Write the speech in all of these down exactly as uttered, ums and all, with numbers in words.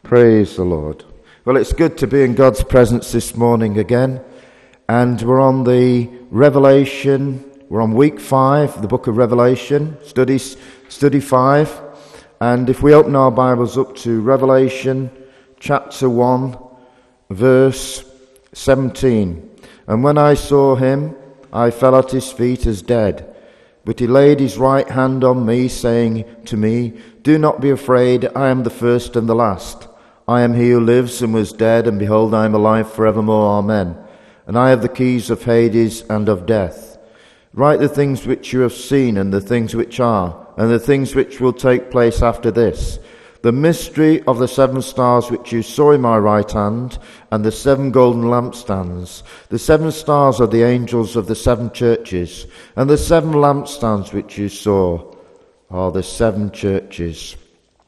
Praise the Lord. Well, it's good to be in God's presence this morning again. And we're on the Revelation, we're on week five, the book of Revelation, study, study five. And if we open our Bibles up to Revelation chapter one, verse seventeen. And when I saw him, I fell at his feet as dead. But he laid his right hand on me, saying to me, Do not be afraid, I am the first and the last. I am he who lives and was dead, and behold, I am alive forevermore. Amen. And I have the keys of Hades and of death. Write the things which you have seen, and the things which are, and the things which will take place after this. The mystery of the seven stars which you saw in my right hand, and the seven golden lampstands. The seven stars are the angels of the seven churches, and the seven lampstands which you saw are the seven churches.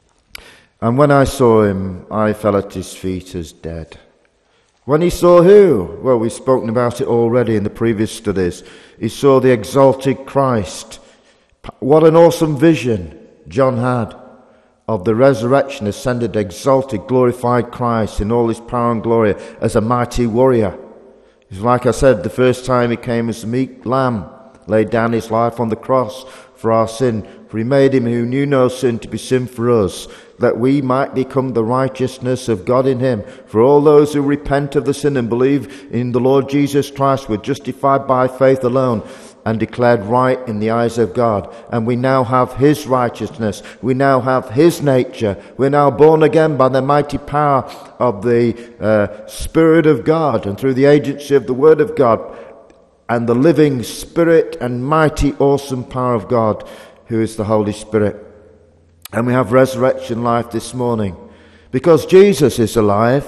And when I saw him, I fell at his feet as dead. When he saw who? Well, we've spoken about it already in the previous studies. He saw the exalted Christ. What an awesome vision John had of the resurrection, ascended, exalted, glorified Christ in all his power and glory as a mighty warrior. It's like I said, the first time he came as a meek lamb, laid down his life on the cross for our sin. For he made him who knew no sin to be sin for us, that we might become the righteousness of God in him. For all those who repent of the sin and believe in the Lord Jesus Christ were justified by faith alone and declared right in the eyes of God. And we now have his righteousness. We now have his nature. We're now born again by the mighty power of the uh, Spirit of God and through the agency of the Word of God and the living Spirit and mighty, awesome power of God, who is the Holy Spirit. And we have resurrection life this morning. Because Jesus is alive,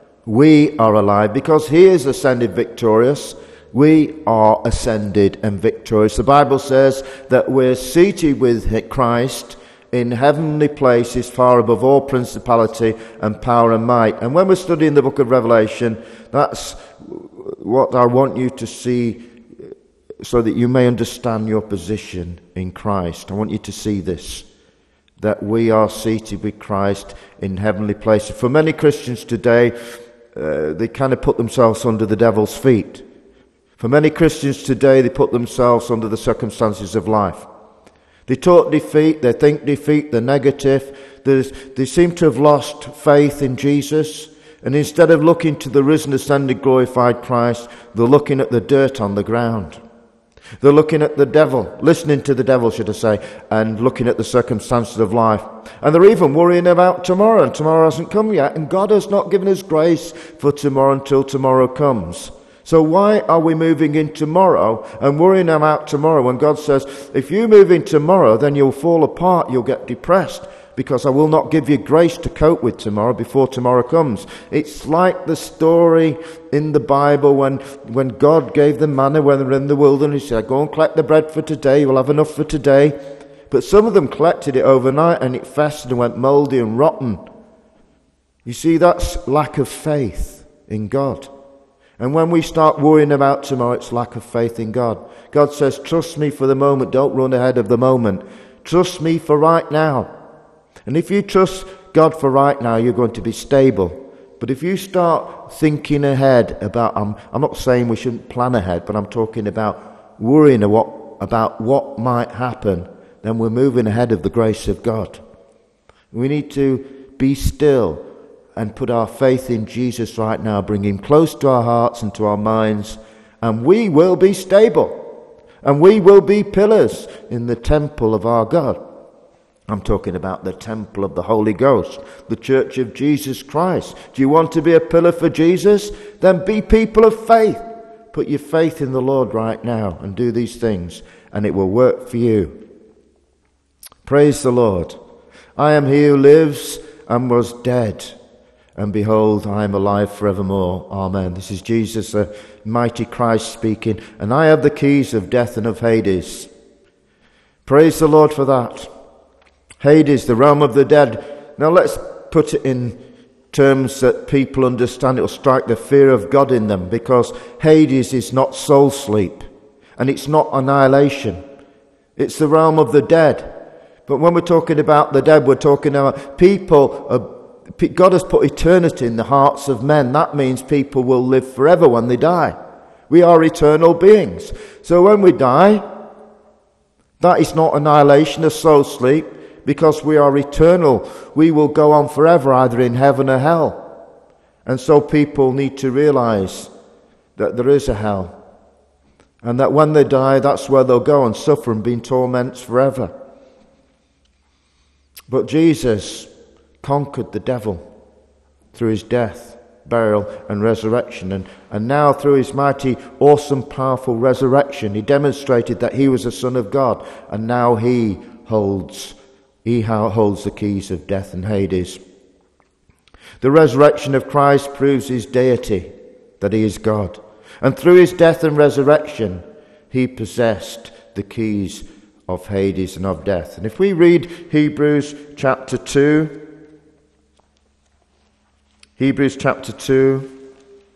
we are alive. Because he is ascended victorious, we are ascended and victorious. The Bible says that we're seated with Christ in heavenly places far above all principality and power and might. And when we're studying the book of Revelation, that's what I want you to see so that you may understand your position in Christ. I want you to see this, that we are seated with Christ in heavenly places. For many Christians today, uh, they kind of put themselves under the devil's feet. For many Christians today, they put themselves under the circumstances of life. They talk defeat, they think defeat, they're negative. There's, they seem to have lost faith in Jesus. And instead of looking to the risen, ascended, glorified Christ, they're looking at the dirt on the ground. They're looking at the devil, listening to the devil, should I say, and looking at the circumstances of life. And they're even worrying about tomorrow, and tomorrow hasn't come yet, and God has not given us grace for tomorrow until tomorrow comes. So why are we moving in tomorrow and worrying about tomorrow when God says, if you move in tomorrow, then you'll fall apart, you'll get depressed, because I will not give you grace to cope with tomorrow before tomorrow comes. It's like the story in the Bible when, when God gave them manna when they were in the wilderness. He said, go and collect the bread for today, you'll have enough for today. But some of them collected it overnight and it festered and went mouldy and rotten. You see, that's lack of faith in God. And when we start worrying about tomorrow, it's lack of faith in God. God says, trust me for the moment, don't run ahead of the moment. Trust me for right now. And if you trust God for right now, you're going to be stable. But if you start thinking ahead about, I'm, I'm not saying we shouldn't plan ahead, but I'm talking about worrying about, about what might happen, then we're moving ahead of the grace of God. We need to be still and put our faith in Jesus right now, bring him close to our hearts and to our minds, and we will be stable. And we will be pillars in the temple of our God. I'm talking about the temple of the Holy Ghost, the church of Jesus Christ. Do you want to be a pillar for Jesus? Then be people of faith. Put your faith in the Lord right now and do these things, and it will work for you. Praise the Lord. I am he who lives and was dead, and behold, I am alive forevermore. Amen. This is Jesus, the mighty Christ speaking, and I have the keys of death and of Hades. Praise the Lord for that. Hades, the realm of the dead. Now let's put it in terms that people understand. It will strike the fear of God in them, because Hades is not soul sleep and it's not annihilation. It's the realm of the dead. But when we're talking about the dead, we're talking about people, uh, God has put eternity in the hearts of men. That means people will live forever when they die. We are eternal beings. So when we die, that is not annihilation, a soul sleep, because we are eternal. We will go on forever, either in heaven or hell. And so people need to realize that there is a hell. And that when they die, that's where they'll go and suffer and be in torments forever. But Jesus conquered the devil through his death, burial and resurrection. And, and now through his mighty, awesome, powerful resurrection, he demonstrated that he was a son of God. And now he holds, he holds the keys of death and Hades. The resurrection of Christ proves his deity, that he is God. And through his death and resurrection, he possessed the keys of Hades and of death. And if we read Hebrews chapter two, Hebrews chapter two,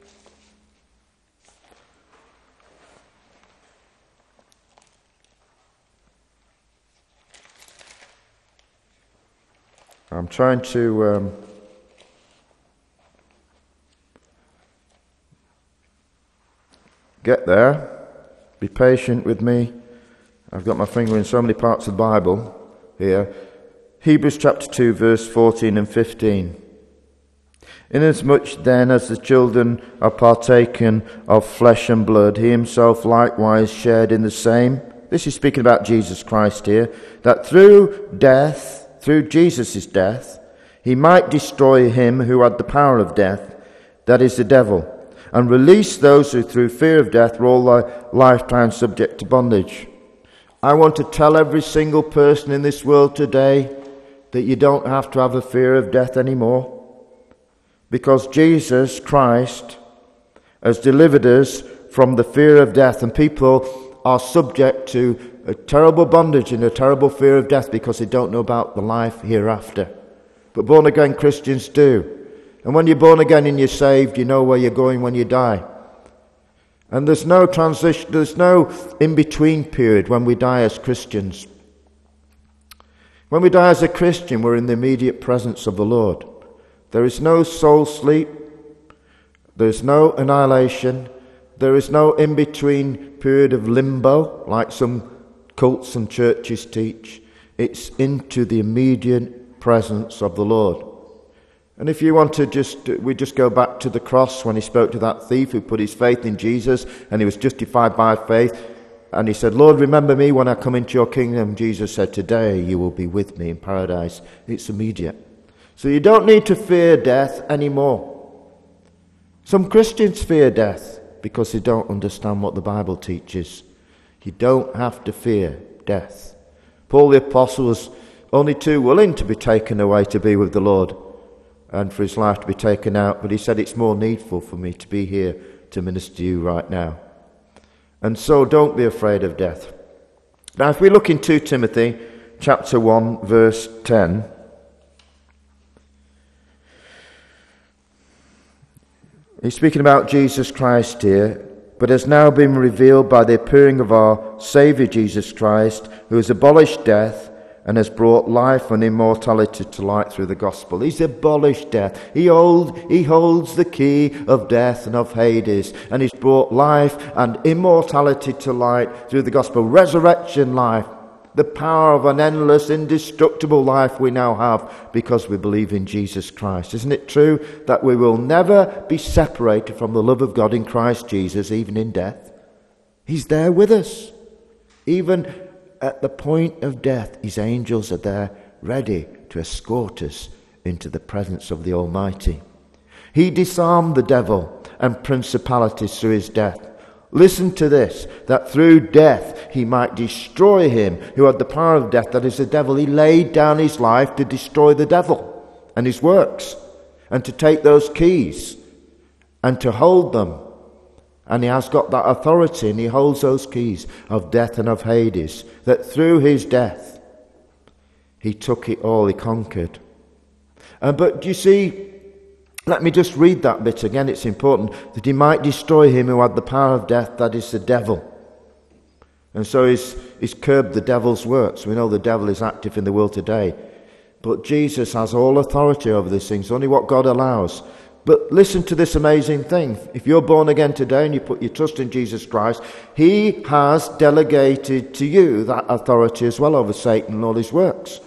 I'm trying to um, get there. Be patient with me. I've got my finger in so many parts of the Bible here. Hebrews chapter two, verse fourteen and fifteen. Inasmuch then as the children are partaken of flesh and blood, he himself likewise shared in the same. This is speaking about Jesus Christ here. That through death, through Jesus' death, he might destroy him who had the power of death, that is the devil, and release those who through fear of death were all their lifetime subject to bondage. I want to tell every single person in this world today that you don't have to have a fear of death anymore. Because Jesus Christ has delivered us from the fear of death, and people are subject to a terrible bondage and a terrible fear of death because they don't know about the life hereafter. But born again Christians do. And when you're born again and you're saved, you know where you're going when you die. And there's no transition, there's no in-between period when we die as Christians. When we die as a Christian, we're in the immediate presence of the Lord. There is no soul sleep. There is no annihilation. There is no in-between period of limbo, like some cults and churches teach. It's into the immediate presence of the Lord. And if you want to just, we just go back to the cross when he spoke to that thief who put his faith in Jesus and he was justified by faith. And he said, Lord, remember me when I come into your kingdom. Jesus said, today you will be with me in paradise. It's immediate. So you don't need to fear death anymore. Some Christians fear death because they don't understand what the Bible teaches. You don't have to fear death. Paul the Apostle was only too willing to be taken away to be with the Lord and for his life to be taken out, but he said it's more needful for me to be here to minister to you right now. And so don't be afraid of death. Now if we look in Second Timothy chapter one verse ten, he's speaking about Jesus Christ here, but has now been revealed by the appearing of our Saviour Jesus Christ, who has abolished death and has brought life and immortality to light through the gospel. He's abolished death. He, hold, he holds the key of death and of Hades, and he's brought life and immortality to light through the gospel. Resurrection life, the power of an endless, indestructible life we now have because we believe in Jesus Christ. Isn't it true that we will never be separated from the love of God in Christ Jesus, even in death? He's there with us. Even at the point of death, his angels are there ready to escort us into the presence of the Almighty. He disarmed the devil and principalities through his death. Listen to this, that through death he might destroy him who had the power of death, that is the devil. He laid down his life to destroy the devil and his works, and to take those keys and to hold them. And he has got that authority, and he holds those keys of death and of Hades, that through his death he took it all, he conquered. Uh, but you see, let me just read that bit again. It's important. That he might destroy him who had the power of death, that is the devil. And so he's, he's curbed the devil's works. We know the devil is active in the world today. But Jesus has all authority over these things, only what God allows. But listen to this amazing thing. If you're born again today and you put your trust in Jesus Christ, he has delegated to you that authority as well over Satan and all his works.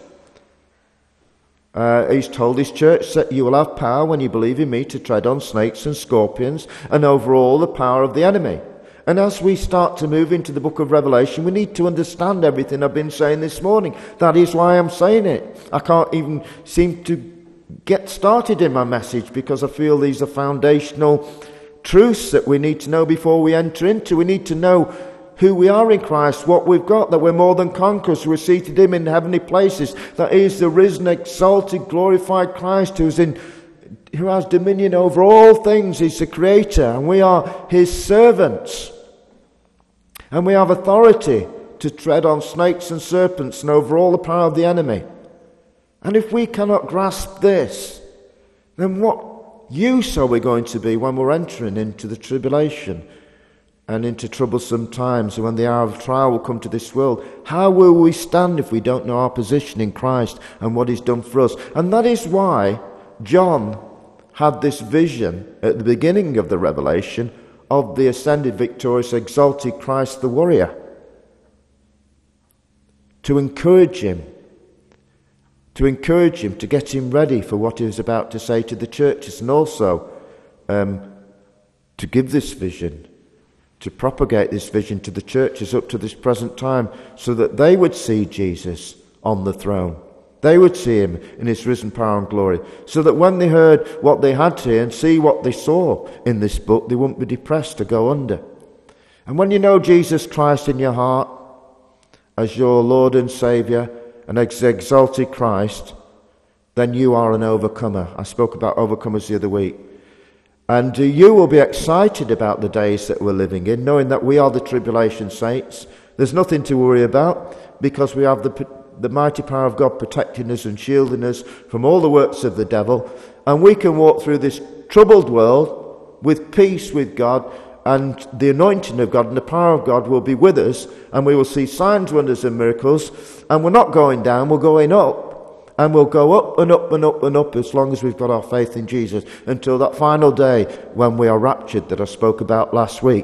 Uh, he's told his church that you will have power when you believe in me to tread on snakes and scorpions and over all the power of the enemy. And as we start to move into the book of Revelation, we need to understand everything I've been saying this morning. That is why I'm saying it. I can't even seem to get started in my message because I feel these are foundational truths that we need to know before we enter into. We need to know who we are in Christ, what we've got, that we're more than conquerors, we're seated him in heavenly places, that he is the risen, exalted, glorified Christ who's in, who has dominion over all things. He's the creator, and we are his servants. And we have authority to tread on snakes and serpents and over all the power of the enemy. And if we cannot grasp this, then what use are we going to be when we're entering into the tribulation and into troublesome times, and when the hour of trial will come to this world? How will we stand if we don't know our position in Christ and what he's done for us? And that is why John had this vision at the beginning of the Revelation of the ascended, victorious, exalted Christ the warrior, to encourage him, to encourage him, to get him ready for what he was about to say to the churches, and also um, to give this vision, to propagate this vision to the churches up to this present time, so that they would see Jesus on the throne. They would see him in his risen power and glory, so that when they heard what they had to hear and see what they saw in this book, they wouldn't be depressed or go under. And when you know Jesus Christ in your heart as your Lord and Saviour and as exalted Christ, then you are an overcomer. I spoke about overcomers the other week. And uh, you will be excited about the days that we're living in, knowing that we are the tribulation saints. There's nothing to worry about, because we have the, the mighty power of God protecting us and shielding us from all the works of the devil. And we can walk through this troubled world with peace with God, and the anointing of God and the power of God will be with us, and we will see signs, wonders and miracles. And we're not going down, we're going up. And we'll go up and up and up and up as long as we've got our faith in Jesus, until that final day when we are raptured that I spoke about last week.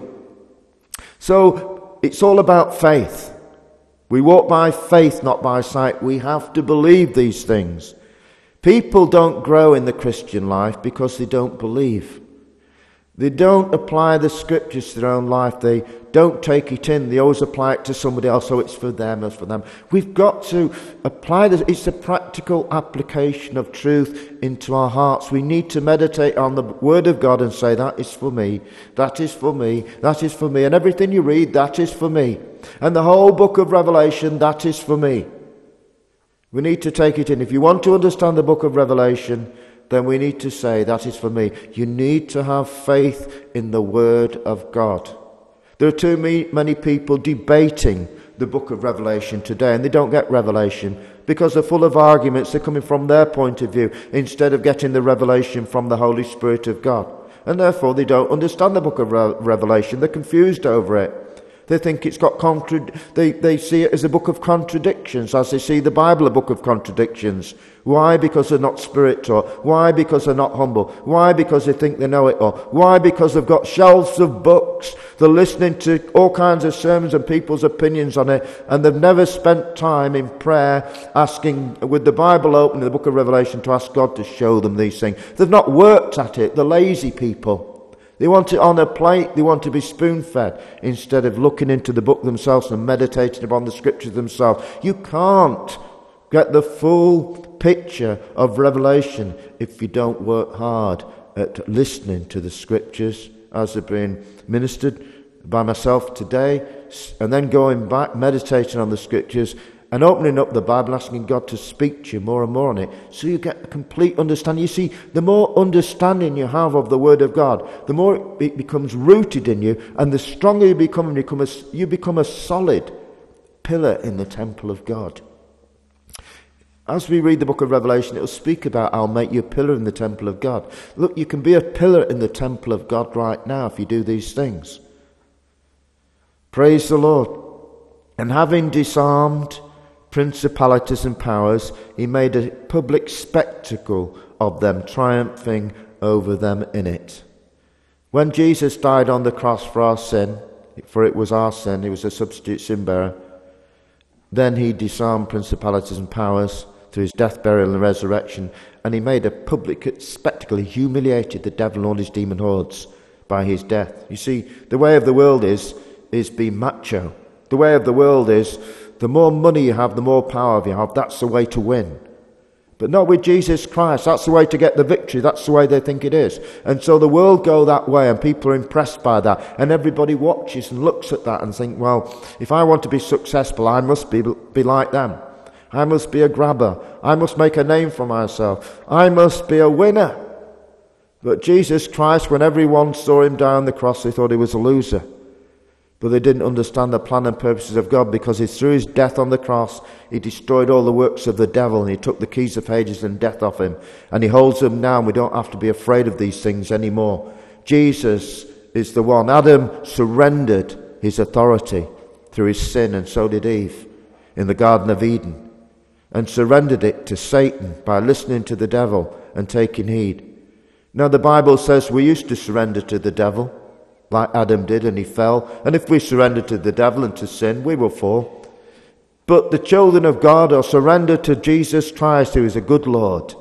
So it's all about faith. We walk by faith, not by sight. We have to believe these things. People don't grow in the Christian life because they don't believe. They don't apply the scriptures to their own life. They don't take it in. They always apply it to somebody else. So it's for them, it's for them. We've got to apply this. It's a practical application of truth into our hearts. We need to meditate on the Word of God and say, that is for me, that is for me, that is for me. And everything you read, that is for me. And the whole book of Revelation, that is for me. We need to take it in. If you want to understand the book of Revelation, then we need to say, that is for me. You need to have faith in the Word of God. There are too many people debating the book of Revelation today, and they don't get revelation because they're full of arguments. They're coming from their point of view instead of getting the revelation from the Holy Spirit of God. And therefore they don't understand the book of Re- Revelation. They're confused over it. They think it's got contra- they, they see it as a book of contradictions, as they see the Bible a book of contradictions. Why? Because they're not spiritual. Why? Because they're not humble. Why? Because they think they know it all. Why? Because they've got shelves of books. They're listening to all kinds of sermons and people's opinions on it, and they've never spent time in prayer asking, with the Bible open in the book of Revelation, to ask God to show them these things. They've not worked at it. They're lazy people. They want it on a plate. They want to be spoon-fed instead of looking into the book themselves and meditating upon the scriptures themselves. You can't get the full picture of Revelation if you don't work hard at listening to the scriptures as they've been ministered by myself today, and then going back, meditating on the scriptures, and opening up the Bible, asking God to speak to you more and more on it, so you get a complete understanding. You see, the more understanding you have of the Word of God, the more it becomes rooted in you, and the stronger you become, and become a, you become a solid pillar in the temple of God. As we read the book of Revelation, it will speak about, I'll make you a pillar in the temple of God. Look, you can be a pillar in the temple of God right now if you do these things. Praise the Lord. And having disarmed principalities and powers. He made a public spectacle of them, triumphing over them in it. When Jesus died on the cross for our sin, for it was our sin, he was a substitute sin bearer, then he disarmed principalities and powers through his death, burial and resurrection, and he made a public spectacle. He humiliated the devil and all his demon hordes by his death. You see, the way of the world is, is be macho. The way of the world is, the more money you have, the more power you have. That's the way to win. But not with Jesus Christ. That's the way to get the victory. That's the way they think it is. And so the world go that way, and people are impressed by that. And everybody watches and looks at that and think, well, if I want to be successful, I must be, be like them. I must be a grabber. I must make a name for myself. I must be a winner. But Jesus Christ, when everyone saw him die on the cross, they thought he was a loser. But they didn't understand the plan and purposes of God, because he, through his death on the cross, he destroyed all the works of the devil, and he took the keys of Hades and death off him. And he holds them now, and we don't have to be afraid of these things anymore. Jesus is the one. Adam surrendered his authority through his sin, and so did Eve in the Garden of Eden, and surrendered it to Satan by listening to the devil and taking heed. Now the Bible says we used to surrender to the devil, like Adam did, and he fell. And if we surrender to the devil and to sin, we will fall. But the children of God are surrendered to Jesus Christ, who is a good Lord.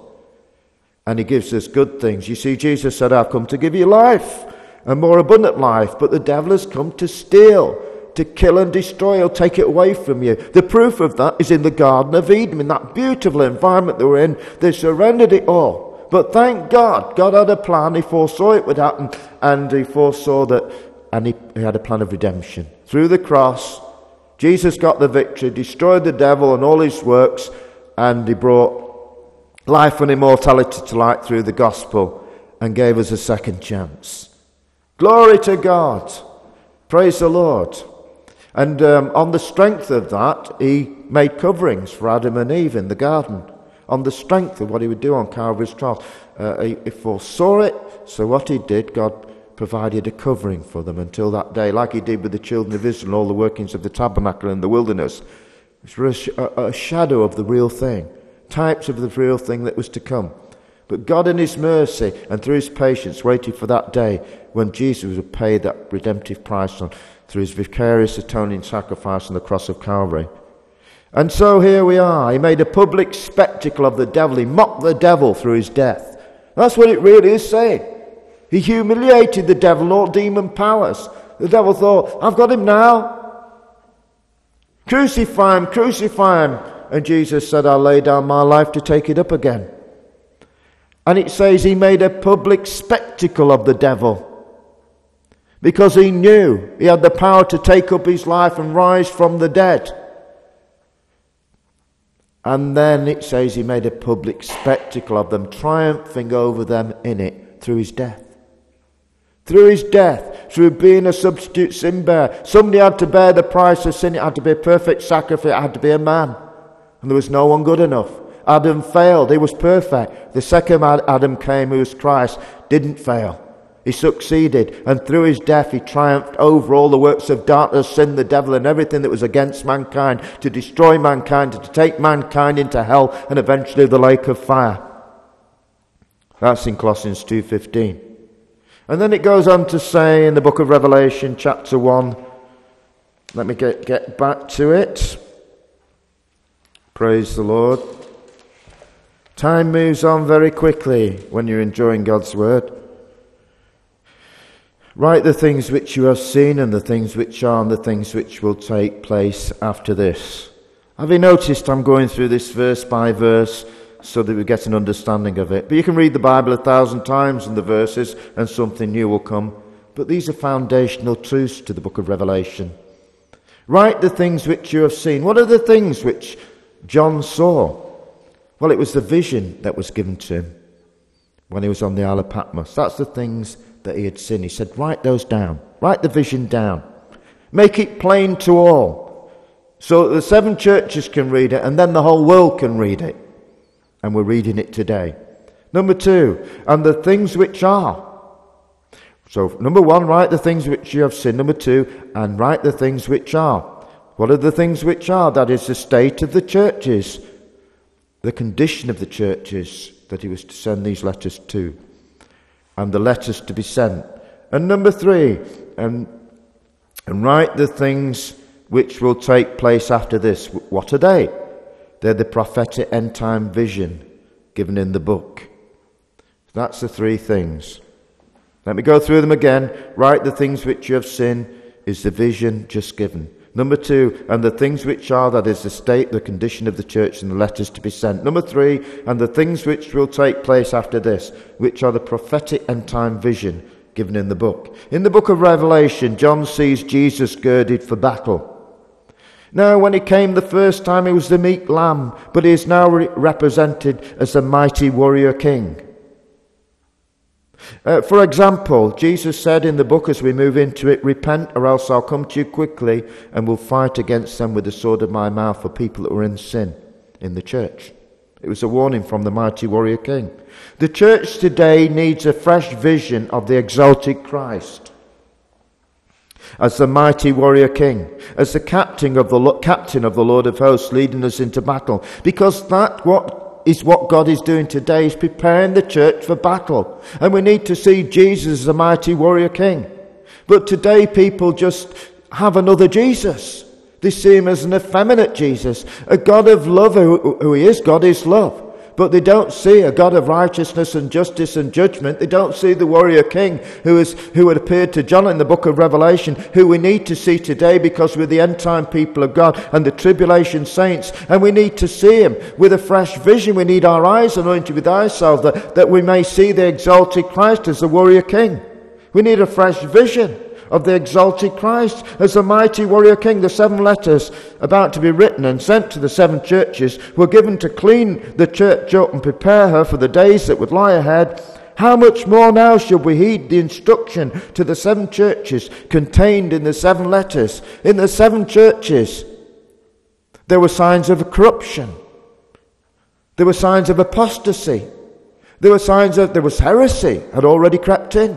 And he gives us good things. You see, Jesus said, I've come to give you life, and more abundant life. But the devil has come to steal, to kill and destroy. He'll take it away from you. The proof of that is in the Garden of Eden, in that beautiful environment they were in. They surrendered it all. But thank God, God had a plan. He foresaw it would happen, and he foresaw that, and he, he had a plan of redemption. Through the cross, Jesus got the victory, destroyed the devil and all his works, and he brought life and immortality to light through the gospel, and gave us a second chance. Glory to God. Praise the Lord. And um, on the strength of that, he made coverings for Adam and Eve in the garden. On the strength of what he would do on Calvary's cross. Uh, he, he foresaw it, so what he did, God provided a covering for them until that day, like he did with the children of Israel, all the workings of the tabernacle in the wilderness. It was a, a shadow of the real thing, types of the real thing that was to come. But God in his mercy and through his patience waited for that day when Jesus would pay that redemptive price on through his vicarious atoning sacrifice on the cross of Calvary. And so here we are. He made a public spectacle of the devil. He mocked the devil through his death. That's what it really is saying. He humiliated the devil and all demon powers. The devil thought, I've got him now. Crucify him, crucify him. And Jesus said, I'll lay down my life to take it up again. And it says he made a public spectacle of the devil, because he knew he had the power to take up his life and rise from the dead. And then it says he made a public spectacle of them, triumphing over them in it through his death. Through his death, through being a substitute sin bearer. Somebody had to bear the price of sin. It had to be a perfect sacrifice. It had to be a man. And there was no one good enough. Adam failed. He was perfect. The second Adam came, who was Christ, didn't fail. He succeeded, and through his death he triumphed over all the works of darkness, sin, the devil, and everything that was against mankind, to destroy mankind, to take mankind into hell, and eventually the lake of fire. That's in Colossians two fifteen. And then it goes on to say in the book of Revelation, chapter one, let me get, get back to it. Praise the Lord. Time moves on very quickly when you're enjoying God's word. Write the things which you have seen, and the things which are, and the things which will take place after this. Have you noticed I'm going through this verse by verse so that we get an understanding of it? But you can read the Bible a thousand times in the verses and something new will come. But these are foundational truths to the book of Revelation. Write the things which you have seen. What are the things which John saw? Well, it was the vision that was given to him when he was on the Isle of Patmos. That's the things that he had seen. He said, write those down. Write the vision down. Make it plain to all, so that the seven churches can read it, and then the whole world can read it. And we're reading it today. Number two, and the things which are. So, number one, write the things which you have seen. Number two, and write the things which are. What are the things which are? That is the state of the churches, the condition of the churches that he was to send these letters to, and the letters to be sent. And number three, and, and write the things which will take place after this. What are they? They're the prophetic end-time vision given in the book. That's the three things. Let me go through them again. Write the things which you have seen is the vision just given. Number two, and the things which are, that is the state, the condition of the church, and the letters to be sent. Number three, and the things which will take place after this, which are the prophetic end-time vision given in the book. In the book of Revelation, John sees Jesus girded for battle. Now, when he came the first time, he was the meek lamb, but he is now re- represented as the mighty warrior king. Uh, for example, Jesus said in the book as we move into it, repent or else I'll come to you quickly and will fight against them with the sword of my mouth for people that were in sin in the church. It was a warning from the mighty warrior king. The church today needs a fresh vision of the exalted Christ as the mighty warrior king, as the captain of the captain of the Lord of hosts, leading us into battle, because that what is what God is doing today, is preparing the church for battle. And we need to see Jesus as a mighty warrior king. But today people just have another Jesus. They see him as an effeminate Jesus, a God of love, who, who he is. God is love. But they don't see a God of righteousness and justice and judgment. They don't see the warrior king who is who had appeared to John in the book of Revelation, who we need to see today because we're the end time people of God and the tribulation saints. And we need to see him with a fresh vision. We need our eyes anointed with eye salve that, that we may see the exalted Christ as the warrior king. We need a fresh vision of the exalted Christ as the mighty warrior king. The seven letters about to be written and sent to the seven churches were given to clean the church up and prepare her for the days that would lie ahead. How much more now should we heed the instruction to the seven churches contained in the seven letters? In the seven churches, there were signs of corruption. There were signs of apostasy. There were signs that there was heresy had already crept in.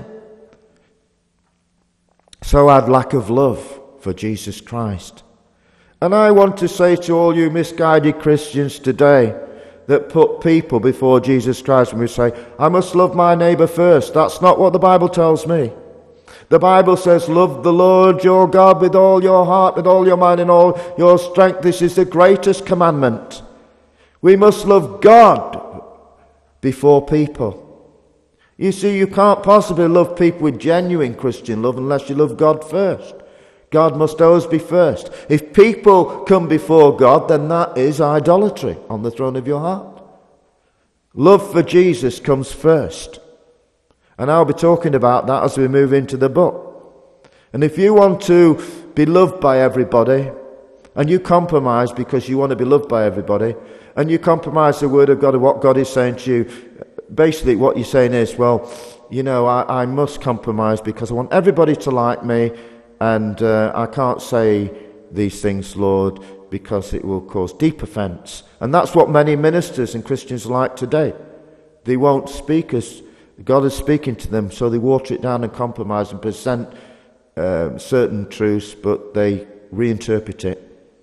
So had lack of love for Jesus Christ. And I want to say to all you misguided Christians today that put people before Jesus Christ, when we say, I must love my neighbour first. That's not what the Bible tells me. The Bible says, love the Lord your God with all your heart, with all your mind and all your strength. This is the greatest commandment. We must love God before people. You see, you can't possibly love people with genuine Christian love unless you love God first. God must always be first. If people come before God, then that is idolatry on the throne of your heart. Love for Jesus comes first. And I'll be talking about that as we move into the book. And if you want to be loved by everybody, and you compromise because you want to be loved by everybody, and you compromise the word of God and what God is saying to you, basically what you're saying is, well, you know, I, I must compromise because I want everybody to like me, and uh, I can't say these things, Lord, because it will cause deep offence. And that's what many ministers and Christians are like today. They won't speak as God is speaking to them, so they water it down and compromise and present uh, certain truths, but they reinterpret it.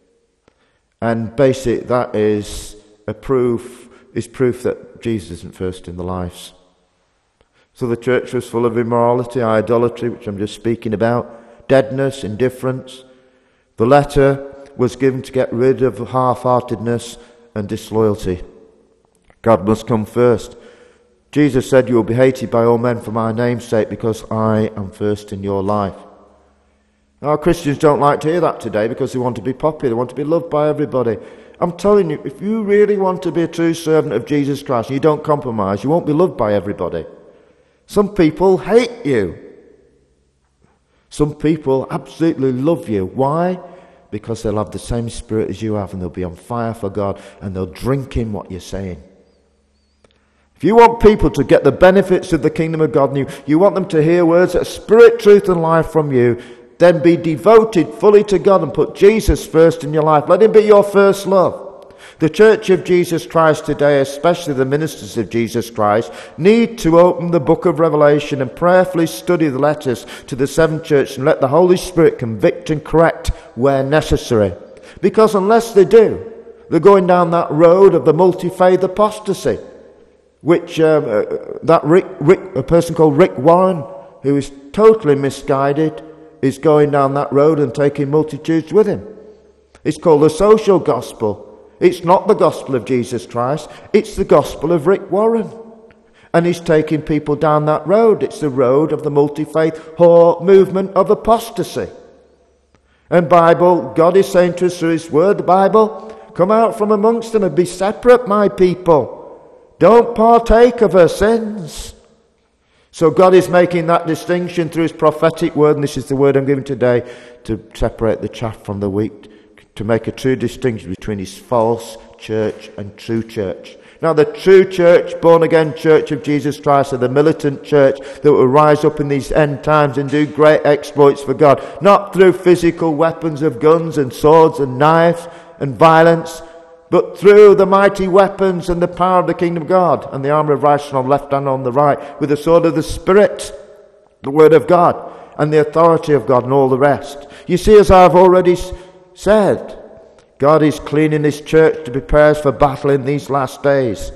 And basically that is a proof, is proof that Jesus isn't first in the lives. So the church was full of immorality, idolatry, which I'm just speaking about, deadness, indifference. The letter was given to get rid of half-heartedness and disloyalty. God must come first. Jesus said, you will be hated by all men for my name's sake because I am first in your life. Now, Christians don't like to hear that today because they want to be popular, they want to be loved by everybody. I'm telling you, if you really want to be a true servant of Jesus Christ and you don't compromise, you won't be loved by everybody. Some people hate you. Some people absolutely love you. Why? Because they'll have the same spirit as you have and they'll be on fire for God and they'll drink in what you're saying. If you want people to get the benefits of the kingdom of God and you, you want them to hear words that are spirit, truth and life from you, then be devoted fully to God and put Jesus first in your life. Let him be your first love. The Church of Jesus Christ today, especially the ministers of Jesus Christ, need to open the book of Revelation and prayerfully study the letters to the seven churches and let the Holy Spirit convict and correct where necessary. Because unless they do, they're going down that road of the multi-faith apostasy, which um, uh, that Rick, Rick, a person called Rick Warren, who is totally misguided, is going down that road and taking multitudes with him. It's called the social gospel. It's not the gospel of Jesus Christ. It's the gospel of Rick Warren. And he's taking people down that road. It's the road of the multi-faith movement of apostasy. And Bible, God is saying to us through his word, the Bible, come out from amongst them and be separate, my people. Don't partake of her sins. So God is making that distinction through his prophetic word, and this is the word I'm giving today, to separate the chaff from the wheat, to make a true distinction between his false church and true church. Now the true church, born-again church of Jesus Christ, are the militant church that will rise up in these end times and do great exploits for God, not through physical weapons of guns and swords and knives and violence, but through the mighty weapons and the power of the kingdom of God, and the armour of righteousness on the left and on the right, with the sword of the Spirit, the word of God, and the authority of God, and all the rest. You see, as I've already said, God is cleaning his church to prepare us for battle in these last days.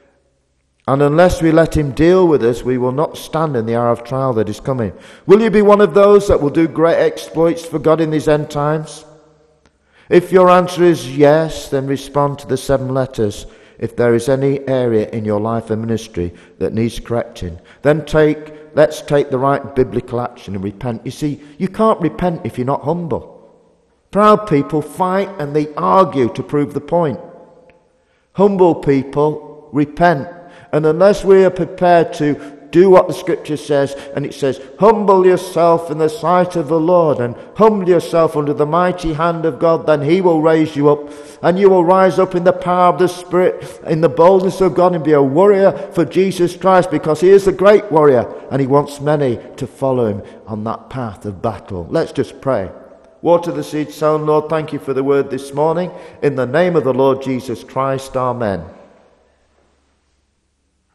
And unless we let him deal with us, we will not stand in the hour of trial that is coming. Will you be one of those that will do great exploits for God in these end times? If your answer is yes, then respond to the seven letters. If there is any area in your life and ministry that needs correcting, then take, let's take the right biblical action and repent. You see, you can't repent if you're not humble. Proud people fight and they argue to prove the point. Humble people repent. And unless we are prepared to do what the scripture says, and it says, humble yourself in the sight of the Lord and humble yourself under the mighty hand of God, then he will raise you up, and you will rise up in the power of the Spirit, in the boldness of God, and be a warrior for Jesus Christ, because he is a great warrior and he wants many to follow him on that path of battle. Let's just pray. Water the seed sown, Lord, thank you for the word this morning. In the name of the Lord Jesus Christ, amen.